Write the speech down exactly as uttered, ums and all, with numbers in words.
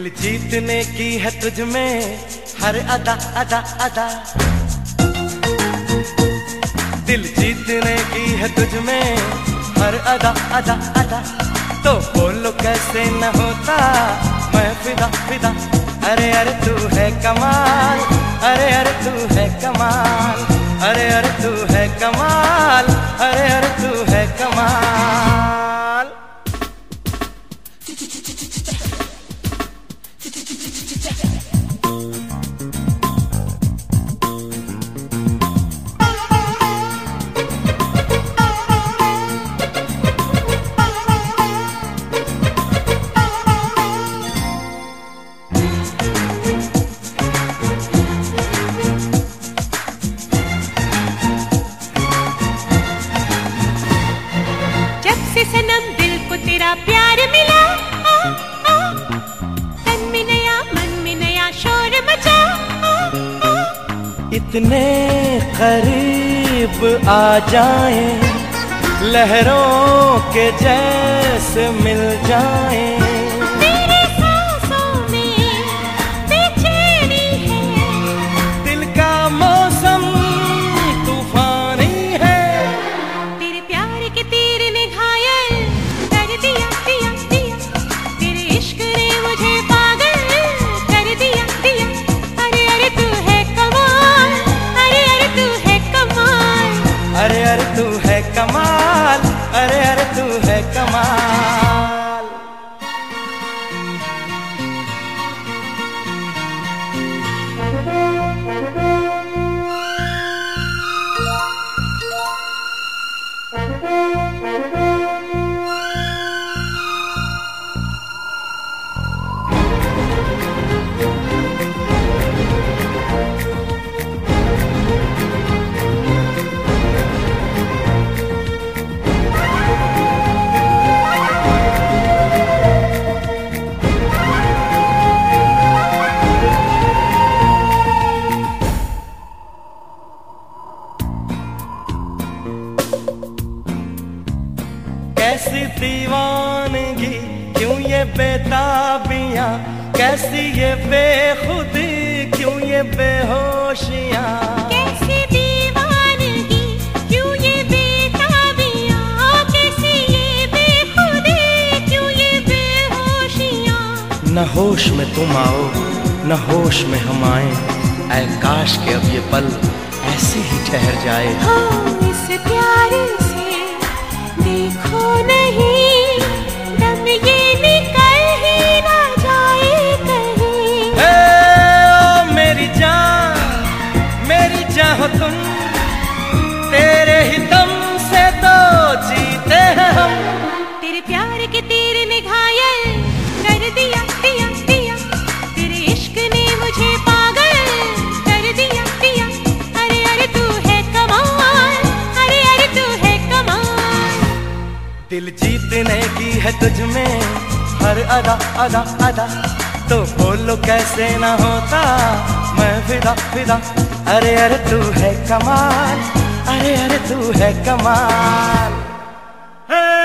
दिल जीतने की है तुझ में हर अदा अदा अदा, दिल जीतने की है तुझ में हर अदा अदा अदा। तो बोलो कैसे न होता मैं फिदा फिदा। अरे अरे तू है कमाल, अरे अरे तू है कमाल, अरे अरे तू है कमाल, अरे अरे तू है कमाल। सनम दिल को तेरा प्यार मिला, आ, आ, तन में नया मन में नया शोर मचा, आ, आ, इतने करीब आ जाएं, लहरों के जैसे मिल जाएं। तेरे सांसों में बेचैनी है, दिल का मौसम तूफानी है। तेरे प्यार के तीर ने घायल कर दिया दिया दिया, तेरे इश्क ने मुझे पागल कर दिया दिया। अरे अरे तू है कमाल, अरे अरे तू है कमाल, अरे अरे तू है कमाल, अरे अरे तू है कमाल। कैसी दीवानगी, क्यों ये बेताबियां, कैसी ये बेखुदी, क्यों ये बेहोशियां। कैसी दीवानगी, क्यों ये बेताबियां, कैसी ये बेखुदी, क्यों ये बेहोशियां। न होश में तुम आओ न होश में हम आए, ऐ काश के अब ये पल ऐसे ही ठहर जाए। हो इस प्यार से देखो नहीं, दम ये निकल ही ना जाए कहीं। हे ओ मेरी जान, मेरी जान हो तुम, तेरे ही दम से तो जीते हैं हम। तेरे प्यार के तीर ने घायल कर दिया दिया दिया, तेरे इश्क ने मुझे पागल कर दिया दिया। अरे अरे तू है कमाल, अरे अरे तू है कमाल। दिल जीतने की है तुझ में हर अदा अदा अदा। तो बोलो कैसे ना होता मैं फिदा फिदा। अरे अरे तू है कमाल, अरे अरे तू है कमाल।